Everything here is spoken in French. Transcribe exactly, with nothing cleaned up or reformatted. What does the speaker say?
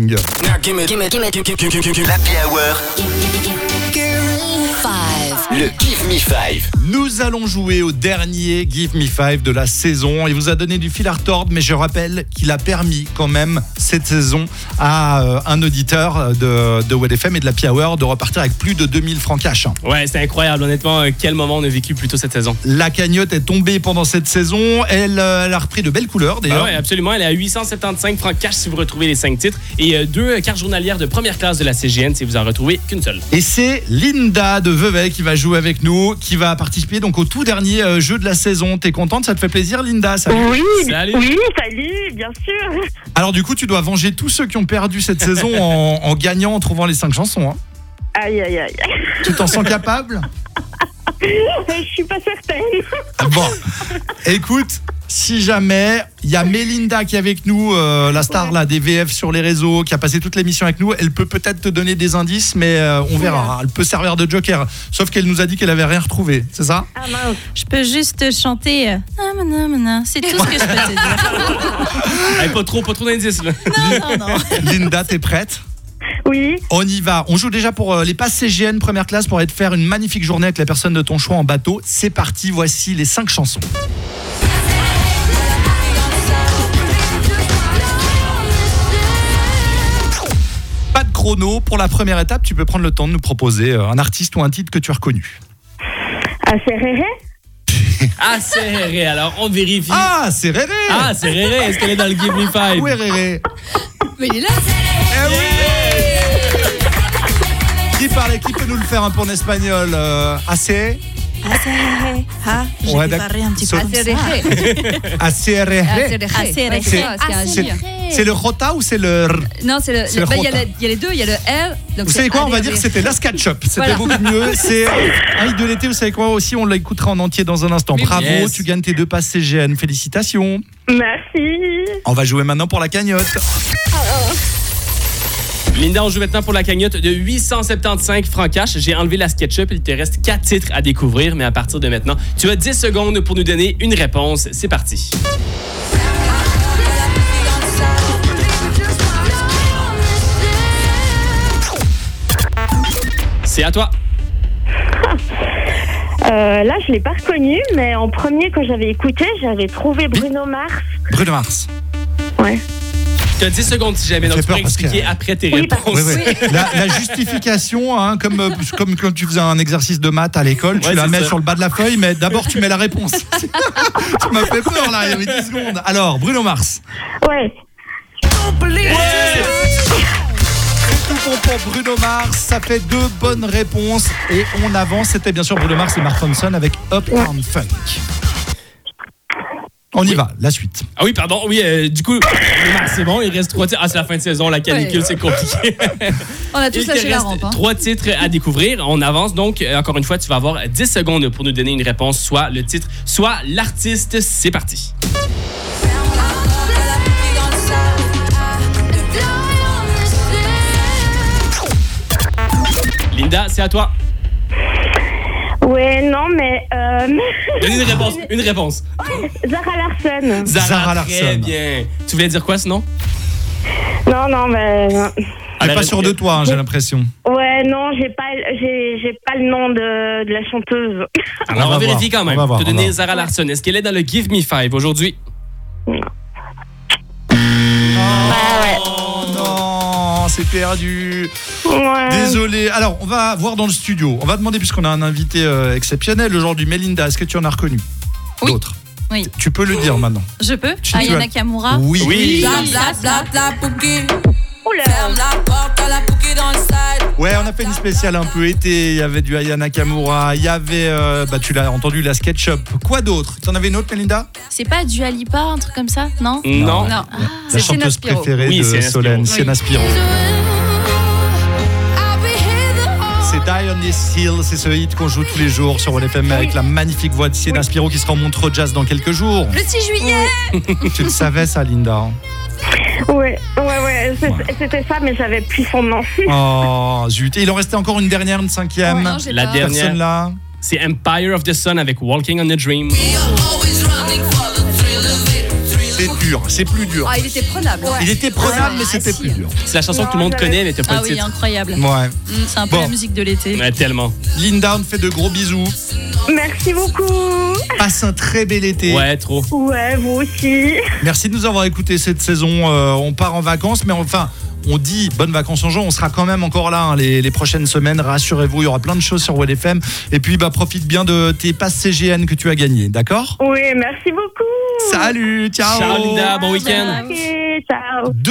Morning. L'Happy Hour. Le Give Me Five. Nous allons jouer au dernier Give Me Five de la saison. Il vous a donné du fil à retordre, mais je rappelle qu'il a permis quand même cette saison à euh, un auditeur de, de W F M et de l'Happy Hour de repartir avec plus de deux mille francs cash. Ouais, c'est incroyable. Honnêtement, quel moment on a vécu plutôt cette saison. La cagnotte est tombée pendant cette saison. Elle, euh, elle a repris de belles couleurs d'ailleurs. Ah ouais, absolument. Elle est à huit cent soixante-quinze francs cash si vous retrouvez les cinq titres et euh, deux cartes journalières de première classe de la C G N si vous en retrouvez qu'une seule. Et c'est Linda de Vevey qui va jouer avec nous, qui va participer donc au tout dernier euh, jeu de la saison. T'es contente? Ça te fait plaisir, Linda? Salut. Oui, Salut. oui, salut, bien sûr. Alors du coup, tu dois venger tous ceux qui ont perdu cette saison en, en gagnant, en trouvant les cinq chansons. Hein. Aïe, aïe, aïe. Tu t'en sens capable? Je suis pas certaine. Bon, écoute, si jamais il y a Mélinda qui est avec nous, euh, la star là des V F sur les réseaux, qui a passé toute l'émission avec nous, elle peut peut-être te donner des indices, mais euh, on verra. Elle peut servir de joker, sauf qu'elle nous a dit qu'elle avait rien retrouvé, c'est ça? Ah mince. Je peux juste chanter. euh, Ah, mana, mana. C'est tout ce que je peux te dire. Hey, pas trop, pas trop d'indices là. Non, non, non. Linda, t'es prête? Oui, On y va. On joue déjà pour euh, les passes C G N première classe pour aller te faire une magnifique journée avec la personne de ton choix en bateau. C'est parti, voici les cinq chansons. Pas de chrono. Pour la première étape, tu peux prendre le temps de nous proposer euh, un artiste ou un titre que tu as reconnu. ah, c'est Réré. Ah, c'est Réré. Alors, on vérifie. Ah, c'est Réré. Ah, c'est Réré. Est-ce qu'elle est dans le Give Me Five? Où est Réré? Mais il est là. Eh oui. Qui parle? Qui peut nous le faire un peu en espagnol? euh, Assez? Ah, c'est ré. Ah, j'ai Ouais, préparé un petit so- peu comme ça. Assez Réré. Ah, c'est ré. C'est- Ah, c'est un C'est J. c'est le Rota ou c'est le... R? Non, c'est le. C'est le bah, Il y, a rota. le- il y a les deux, il y a le R. Donc Vous c'est savez quoi, on va A, dire D, que c'était la SketchUp. C'était Voilà. beaucoup mieux. C'est un hit de l'été, vous savez quoi aussi, on l'écoutera en entier dans un instant. Oui, Bravo, yes. tu gagnes tes deux passes C G N. Félicitations. Merci. On va jouer maintenant pour la cagnotte. Linda, on joue maintenant pour la cagnotte de huit cent soixante-quinze francs cash. J'ai enlevé la SketchUp. Il te reste quatre titres à découvrir, mais à partir de maintenant, tu as dix secondes pour nous donner une réponse. C'est parti. C'est à toi. Euh, là, je l'ai pas reconnu, mais en premier, quand j'avais écouté, j'avais trouvé Bruno Mars. Bruno Mars. Ouais. Tu as dix secondes si jamais, Ça donc fait tu peux peur parce expliquer que- après tes Oui, réponses. Oui, oui. La, la justification, hein, comme, euh, comme quand tu faisais un exercice de maths à l'école, tu Ouais, la c'est mets ça. sur le bas de la feuille, mais d'abord tu mets la réponse. Tu m'as fait peur là, il y avait dix secondes. Alors, Bruno Mars. Ouais. C'est tout bon pour Bruno Mars, ça fait deux bonnes réponses et on avance. C'était bien sûr Bruno Mars et Mark Ronson avec Uptown Funk. On y va, la suite. Ah oui, pardon, oui, euh, du coup, c'est bon, il reste trois titres. Ah, c'est la fin de saison, la canicule, Ouais. c'est compliqué. On a tous Il te lâché la reste rampe. Hein. trois titres à découvrir. On avance donc. Euh, Encore une fois, tu vas avoir dix secondes pour nous donner une réponse, soit le titre, soit l'artiste. C'est parti. Linda, c'est à toi. Ouais, non, mais euh, Donne une réponse. Une réponse. Zara Larsson. Zara, Zara Très Larsson. bien. Tu voulais dire quoi sinon? Non, non, mais non. Elle est Elle pas a- sûre de toi, hein, j'ai l'impression. Ouais, non, j'ai pas, j'ai, j'ai pas le nom de, de la chanteuse. Alors, On on, va vérifie voir. quand même. On va voir, Te on va donner voir. Zara Larsson. Est-ce qu'elle est dans le Give Me Five aujourd'hui? Oh non, c'est perdu. Ouais. Désolé. Alors, on va voir dans le studio. On va demander, puisqu'on a un invité euh, exceptionnel aujourd'hui, Mélinda, est-ce que tu en as reconnu Oui. d'autres? Oui. Tu peux le dire maintenant. Je peux. Tu- tu Ayana as- Kamura. Oui. Oui. Bla, Bla, bla, bla, Pouki. Oula. Ferme la porte à la Pouki dans le side. Ouais, on a fait une spéciale un peu été. Il y avait du Aya Nakamura, il y avait, euh, bah, tu l'as entendu, la SketchUp. Quoi d'autre? Tu en avais une autre, Melinda? C'est pas Dua Lipa, un truc comme ça? Non. Non. Non. La C'est Sienna chanteuse Spiro. préférée Oui, de Sienna Solène, Spiro. Sienna Spiro. C'est Diane Hill, c'est ce hit qu'on joue tous les jours sur One F M avec la magnifique voix de Sienna Spiro qui sera en Montreux Jazz dans quelques jours. Le six juillet. Tu le savais ça, Linda? Ouais, ouais, ouais, c'est- c'était ça, mais j'avais plus son nom. Oh, zut. Et il en restait encore une dernière, une cinquième. Non, j'ai La pas. dernière. Personne là. C'est Empire of the Sun avec Walking on a Dream. C'est dur. dur, c'est plus dur. Ah, il était prenable. Il était prenable, Ouais, mais c'était si. plus dur. C'est la chanson Non, que tout le monde j'avais- connaît, mais t'as pas Ah le oui, titre. incroyable. Ouais. C'est un peu Bon. la musique de l'été. Ouais, tellement. Linda, on te fait de gros bisous. Merci beaucoup. Passe un très bel été. Ouais, trop. Ouais, vous aussi. Merci de nous avoir écouté cette saison. Euh, on part en vacances, mais enfin, on dit bonnes vacances en juin. On sera quand même encore là hein, les, les prochaines semaines. Rassurez-vous, il y aura plein de choses sur W F M. Et puis, bah, profite bien de tes passes C G N que tu as gagnées. D'accord ? Oui, merci beaucoup. Salut, ciao. Ciao, Linda. Bon week-end. Ok, ciao. Deux